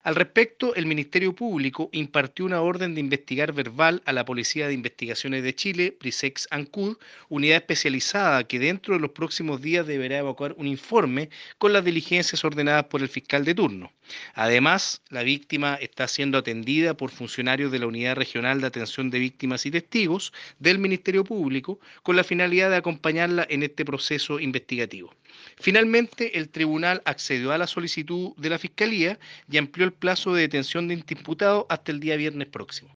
Al respecto, el Ministerio Público impartió una orden de investigar verbal a la Policía de Investigaciones de Chile, Brisex Ancud, unidad especializada que dentro de los próximos días deberá evacuar un informe con las diligencias ordenadas por el fiscal de turno. Además, la víctima está siendo atendida por funcionarios de la Unidad Regional de Atención de Víctimas y Testigos del Ministerio Público con la finalidad de acompañarla en este proceso investigativo. Finalmente, el tribunal accedió a la solicitud de la Fiscalía y amplió el plazo de detención de este imputado hasta el día viernes próximo.